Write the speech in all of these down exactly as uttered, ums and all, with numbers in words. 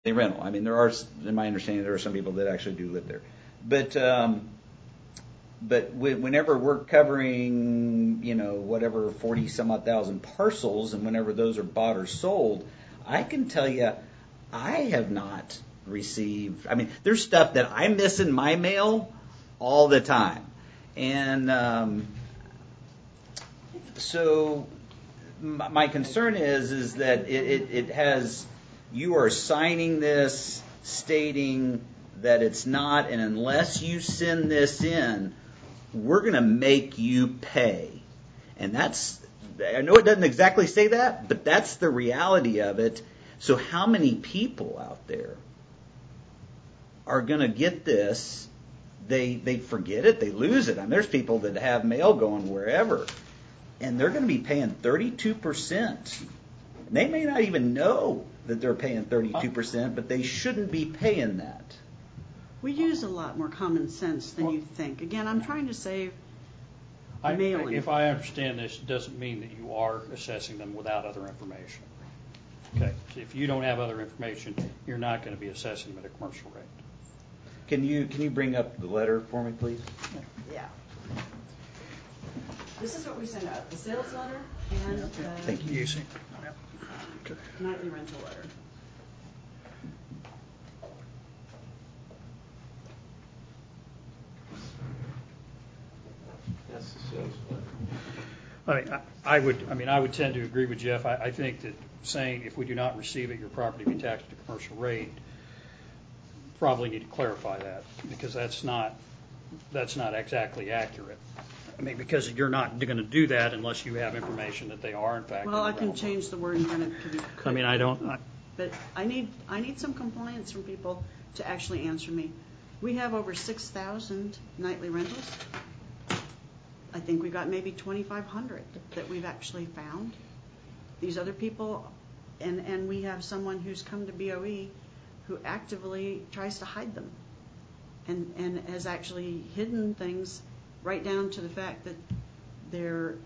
rental. I mean, there are, in my understanding, there are some people that actually do live there. But um, but whenever we're covering, you know, whatever forty some odd thousand parcels, and whenever those are bought or sold, I can tell you, I have not received. I mean, there's stuff that I miss in my mail all the time, and um, so my concern is is that it, it, it has. You are signing this stating that it's not, and unless you send this in, we're going to make you pay. And that's, I know it doesn't exactly say that, but that's the reality of it. So how many people out there are going to get this? They they forget it, they lose it. I mean, there's people that have mail going wherever, and they're going to be paying thirty-two percent. They may not even know that they're paying thirty-two percent, but they shouldn't be paying that. We use a lot more common sense than you think. Again, I'm trying to save I, mailing. If I understand this, it doesn't mean that you are assessing them without other information. Okay, so if you don't have other information, you're not going to be assessing them at a commercial rate. Can you can you bring up the letter for me, please? Yeah. This is what we send out, the sales letter and the Thank you. Okay. nightly rental letter. That's the sales letter. I mean, I, I would. I mean, I would tend to agree with Jeff. I, I think that saying if we do not receive it, your property be taxed at a commercial rate, probably need to clarify that, because that's not that's not exactly accurate. I mean, because you're not going to do that unless you have information that they are in fact. Well, I in the can realm. change the word in front of it to be could. I mean, I don't. I, But I need I need some compliance from people to actually answer me. We have over six thousand nightly rentals. I think we got maybe twenty-five hundred that we've actually found. These other people, and, and we have someone who's come to B O E who actively tries to hide them and, and has actually hidden things right down to the fact that they're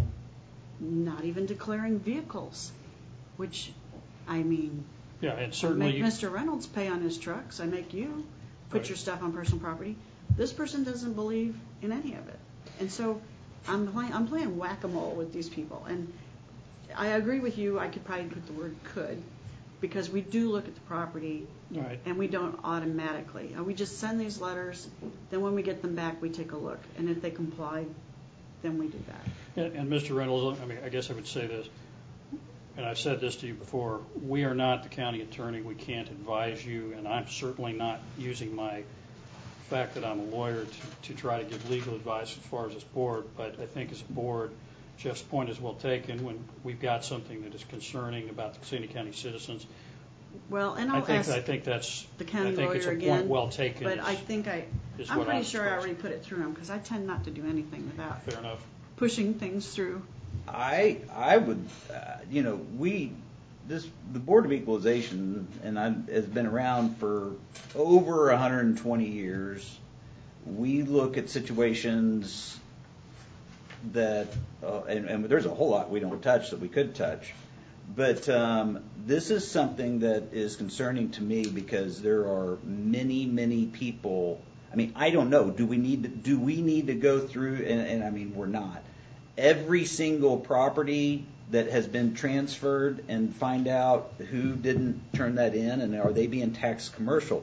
not even declaring vehicles, which, I mean, yeah, and I certainly make you, Mister Reynolds pay on his trucks. I make you put Right. your stuff on personal property. This person doesn't believe in any of it. And so I'm playing, I'm playing whack-a-mole with these people. And I agree with you. I could probably put the word could, because we do look at the property right. and we don't automatically. We just send these letters. Then when we get them back, we take a look. And if they comply, then we do that. And, and Mister Reynolds, I mean, I guess I would say this, and I've said this to you before, we are not the county attorney. We can't advise you, and I'm certainly not using my fact that I'm a lawyer to, to try to give legal advice as far as this board, but I think as a board, Jeff's point is well taken. When we've got something that is concerning about the Casino County citizens, Well, and I'll I think ask I think that's the county I think lawyer it's a again. point well taken. But is, I think I, is I'm what pretty I'm sure I supposed. already put it through him, because I tend not to do anything without Fair enough. pushing things through. I I would, uh, you know, we this the Board of Equalization, and I has been around for over one hundred twenty years. We look at situations that, uh, and, and there's a whole lot we don't touch that we could touch, but um, this is something that is concerning to me because there are many, many people. I mean, I don't know. Do we need to, do we need to go through? And, and I mean, we're not. Every single property that has been transferred and find out who didn't turn that in and are they being taxed commercial.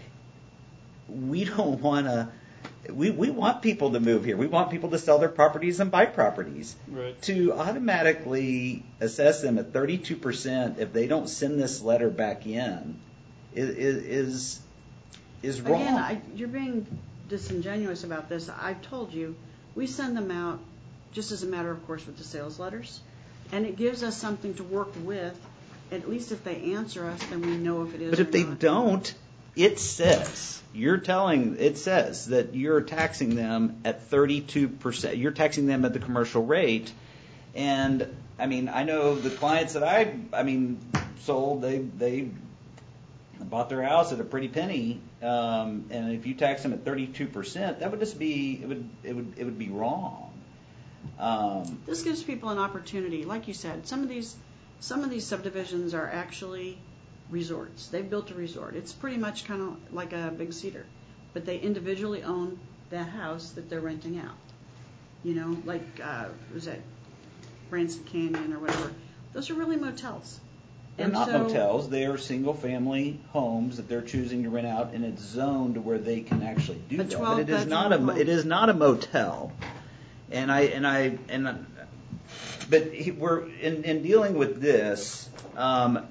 We don't want to. We, we want people to move here. We want people to sell their properties and buy properties. Right. To automatically assess them at thirty-two percent if they don't send this letter back in is is, is wrong. Again, I, you're being disingenuous about this. I've told you, we send them out just as a matter of course with the sales letters, and it gives us something to work with. At least if they answer us, then we know if it is But or if they not. don't, it says you're telling it says that you're taxing them at thirty-two percent. You're taxing them at the commercial rate, and I mean I know the clients that I I mean sold they they bought their house at a pretty penny, um, and if you tax them at thirty-two percent, that would just be it would it would it would be wrong. Um, This gives people an opportunity, like you said. Some of these, some of these subdivisions are actually resorts. They've built a resort. It's pretty much kind of like a Big Cedar, but they individually own that house that they're renting out. You know, like, uh, was that Branson Canyon or whatever. Those are really motels. They're And not so- motels. They are single-family homes that they're choosing to rent out, and it's zoned to where they can actually do A that. But it is twelve-bedroom not a home. it is not a motel. And I and I and I- but he, we're in, in dealing with this. Um,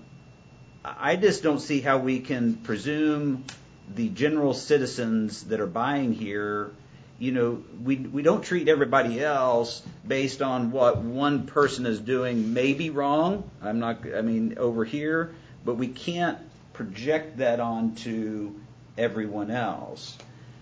I just don't see how we can presume the general citizens that are buying here. You know, we we don't treat everybody else based on what one person is doing. Maybe wrong. I'm not. I mean, over here, but we can't project that onto everyone else.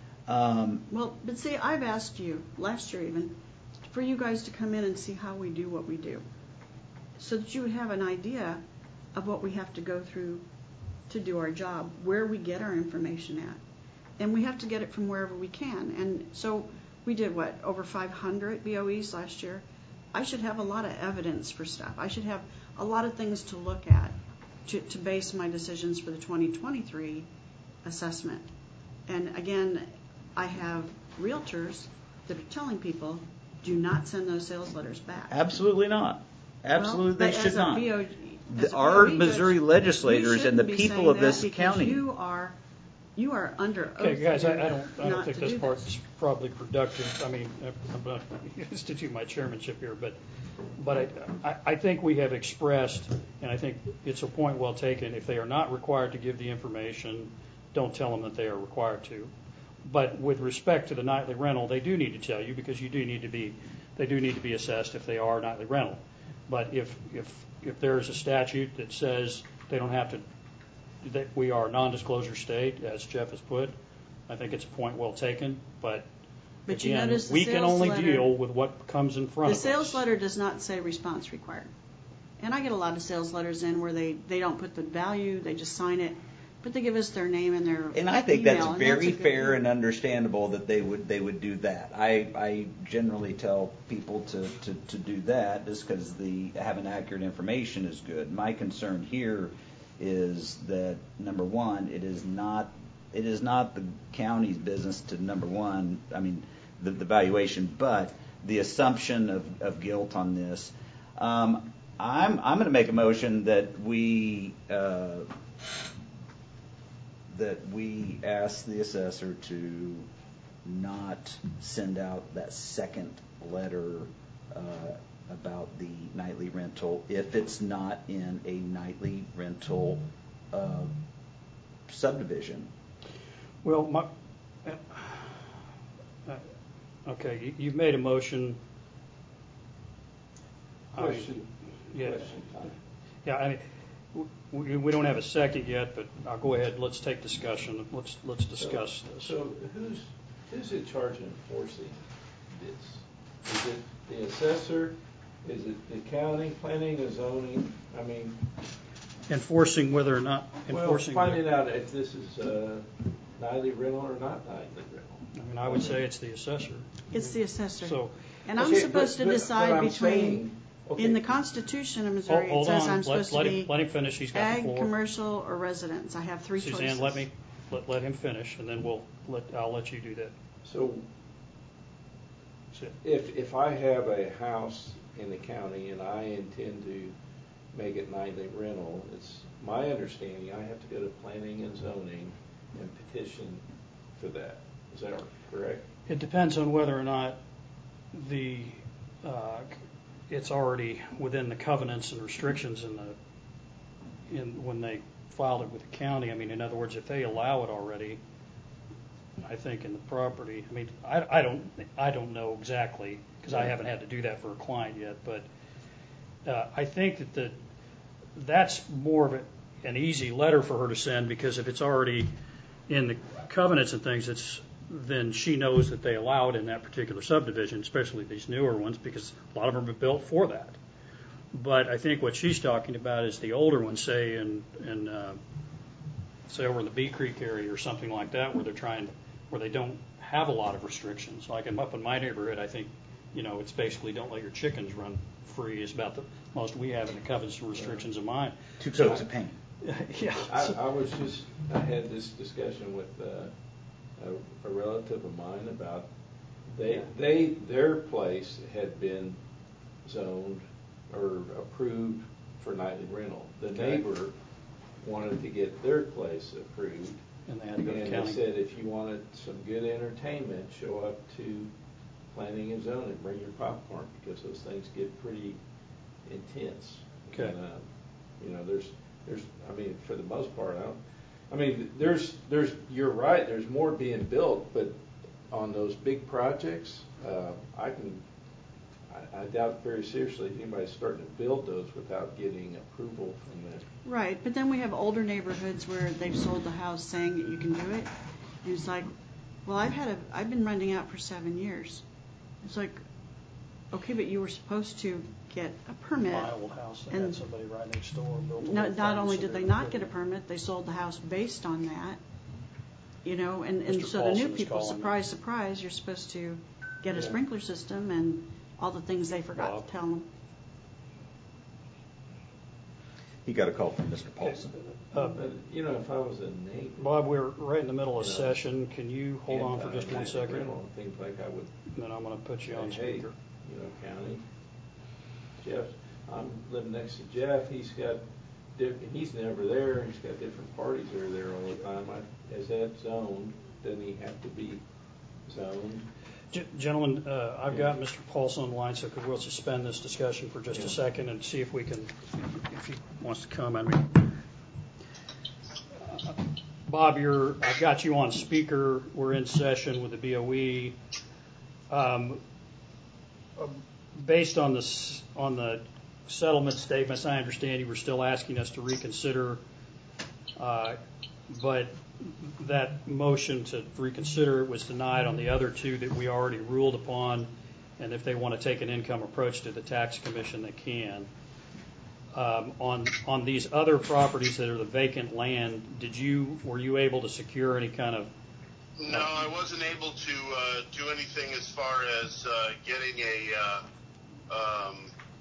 Um, Well, but see, I've asked you last year even for you guys to come in and see how we do what we do, so that you would have an idea of what we have to go through to do our job, where we get our information at. And we have to get it from wherever we can. And so we did, what, over five hundred B O Es last year? I should have a lot of evidence for stuff. I should have a lot of things to look at to, to base my decisions for the twenty twenty-three assessment. And again, I have realtors that are telling people, do not send those sales letters back. absolutely not. Absolutely, Well, they but should as a not. B O The- as a our B O E Missouri judge, legislators you and the shouldn't be people saying of this that because county. You are, you are under oath. Okay, guys, I, I here don't, I don't not think to this do part's probably productive. I mean, I'm not institute my chairmanship here, but, but I, I, I think we have expressed, and I think it's a point well taken, if they are not required to give the information, don't tell them that they are required to. But with respect to the nightly rental, they do need to tell you, because you do need to be, they do need to be assessed if they are nightly rental. But if, if, if there is a statute that says they don't have to, that we are a non-disclosure state, as Jeff has put, I think it's a point well taken, but But you again, notice the we can sales only letter- deal with what comes in front The of us. sales letter does not say response required. And I get a lot of sales letters in where they, they don't put the value, they just sign it, but they give us their name and their And I think email, that's and very a good fair deal. and understandable that they would they would do that. I, I generally tell people to, to, to do that just because the having accurate information is good. My concern here is that number one, it is not it is not the county's business to number one. I mean the, the valuation, but the assumption of, of guilt on this. Um, I'm I'm going to make a motion that we. Uh, that we ask the assessor to not send out that second letter uh, about the nightly rental if it's not in a nightly rental uh, subdivision. Well, my, uh, uh, okay, you- you've made a motion. I mean, Question. Yeah, Question time. yeah, I mean, w- we, we don't have a second yet, but I'll go ahead, let's take discussion, let's, let's discuss So- this. So who's, who's in charge of enforcing this? Is it the assessor? Is it the county, planning and zoning? I mean, Enforcing whether or not, well, enforcing. finding out if this is uh, nightly rental or not nightly rental. I mean, I would say it's the assessor. It's the assessor. So, And I'm Okay, supposed but- to but- decide but I'm between, saying- okay. in the Constitution of hold Missouri, it hold says on, I'm let, supposed to let him, be let him finish, he's got the ag, floor. commercial, or residence. I have three choices. Suzanne, let me, let, let him finish, and then we'll, let, I'll let you do that. So That's it. if, if I have a house in the county and I intend to make it nightly rental, it's my understanding I have to go to planning and zoning and petition for that. Is that correct? It depends on whether or not the, uh, it's already within the covenants and restrictions in the, in, when they filed it with the county. I mean, in other words, if they allow it already, I think in the property, I mean, I, I don't, I don't know exactly, because I haven't had to do that for a client yet, but uh, I think that the, that's more of a, an easy letter for her to send, because if it's already in the covenants and things, it's, then she knows that they allow it in that particular subdivision, especially these newer ones, because a lot of them are built for that. But I think what she's talking about is the older ones, say in, in uh, say over in the Bee Creek area or something like that, where they're trying, where they don't have a lot of restrictions. Like I'm up in my neighborhood, I think, you know, it's basically don't let your chickens run free is about the most we have in the covenants and restrictions of mine. Two coats of paint. Yeah. I, I was just, I had this discussion with uh, a, a relative of mine about, they, they, their place had been zoned or approved for nightly rental. The Okay. neighbor wanted to get their place approved. And they had to go to And county. they said, if you wanted some good entertainment, show up to planning and zoning, bring your popcorn, because those things get pretty intense. Okay. And, uh, you know, there's, there's, I mean, for the most part, I don't, I mean, there's, there's, you're right, there's more being built, but on those big projects, uh, I can, I, I doubt very seriously if anybody's starting to build those without getting approval from the. Right, but then we have older neighborhoods where they've sold the house saying that you can do it. And it's like, well, I've had a, I've been renting out for seven years. It's like, okay, but you were supposed to get a permit. My old house, they and had somebody right next door built a No, little not thing, only so did they were not get a putting- permit, they sold the house based on that. You know, and, and Mister so the Paulson new is people, calling me. surprise, surprise, you're supposed to get a Yeah. sprinkler system and all the things they forgot Bob. to tell them. He got a call from Mister Paulson. Uh, But, you know, if I was a neighbor. Bob, we're right in the middle of you know, session. Can you hold on for just one anti- second? rental, Things like I would And then I'm going to put you say, on hey, speaker. you know, county, Jeff, I'm living next to Jeff, he's got, diff- he's never there, he's got different parties that are there all the time. I- Is that zoned? Doesn't he have to be zoned? G- Gentlemen, uh, I've got Mister Paulson on the line, so could we'll suspend this discussion for just Yeah. a second and see if we can, if he wants to comment. I mean, uh, Bob, you're, I've got you on speaker. We're in session with the B O E. Um, uh, based on this, on the settlement statements, I understand you were still asking us to reconsider, uh, but that motion to reconsider was denied on the other two that we already ruled upon, and if they want to take an income approach to the tax commission, they can. Um, on on these other properties that are the vacant land, did you were you able to secure any kind of? No, I wasn't able to uh, do anything as far as uh, getting a uh, um,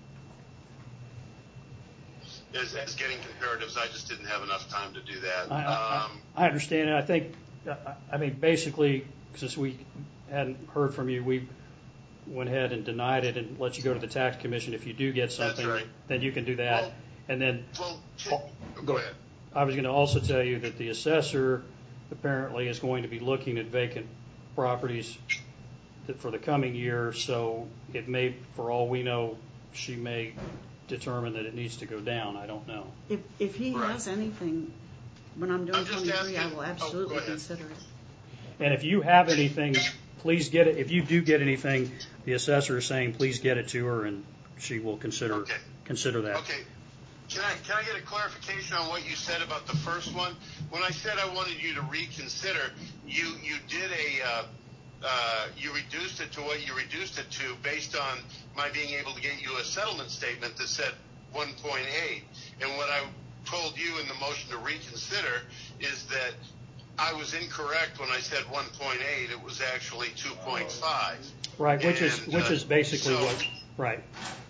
as, as getting comparatives. I just didn't have enough time to do that. I, I, Um, I understand it. I think, I- I mean, basically, since we hadn't heard from you, we went ahead and denied it and let you go to the tax commission. If you do get something, right. then you can do that. Well- And then well, can, go ahead. I was going to also tell you that the assessor apparently is going to be looking at vacant properties that for the coming year, so it may, for all we know, she may determine that it needs to go down. I don't know. If, if he Right. has anything, when I'm doing I'm just twenty-three, I asking- will oh, go absolutely ahead. consider it. And if you have anything, please get it. If you do get anything, the assessor is saying, please get it to her, and she will consider Okay. consider that. Okay. Can I can I get a clarification on what you said about the first one? When I said I wanted you to reconsider, you you did a uh, uh, you reduced it to what you reduced it to based on my being able to get you a settlement statement that said one point eight. And what I told you in the motion to reconsider is that I was incorrect when I said one point eight. It was actually two point five. Right, which is And, which uh, is basically so- what. Right.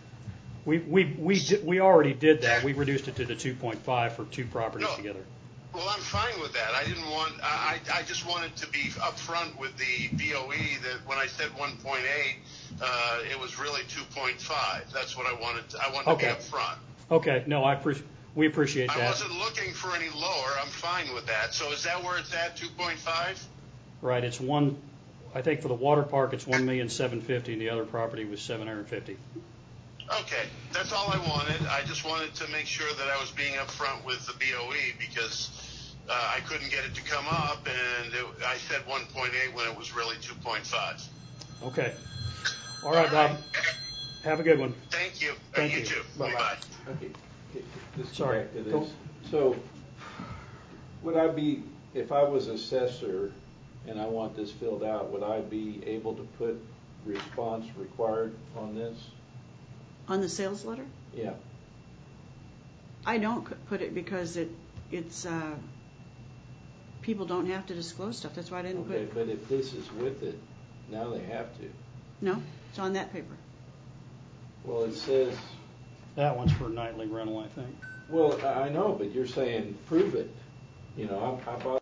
We we we di- we already did that. We reduced it to the two point five for two properties No. together. Well, I'm fine with that. I didn't want. I I I just wanted to be upfront with the B O E that when I said one point eight, uh, it was really two point five. That's what I wanted. To, I wanted Okay. to be upfront. Okay. No, I appreciate. We appreciate I that. wasn't looking for any lower. I'm fine with that. So is that where it's at? two point five? Right. It's one. I think for the water park, it's one million seven fifty, and the other property was seven hundred fifty. Okay, that's all I wanted. I just wanted to make sure that I was being upfront with the B O E because uh, I couldn't get it to come up, and it, I said one point eight when it was really two point five. Okay. All right, All Bob. right. Have a good one. Thank you. Thank you you. too. Bye-bye. Bye. Okay, okay, let's go Sorry, back to go. this. So, would I be, if I was assessor and I want this filled out, would I be able to put response required on this? On the sales letter, Yeah. I don't c- put it because it, it's, uh, people don't have to disclose stuff. That's why I didn't Okay, put, but if this is with it, now they have to. no, it's on that paper. Well, it says, That one's for nightly rental, I think. Well, I I know, but you're saying prove it. You know, I, I bought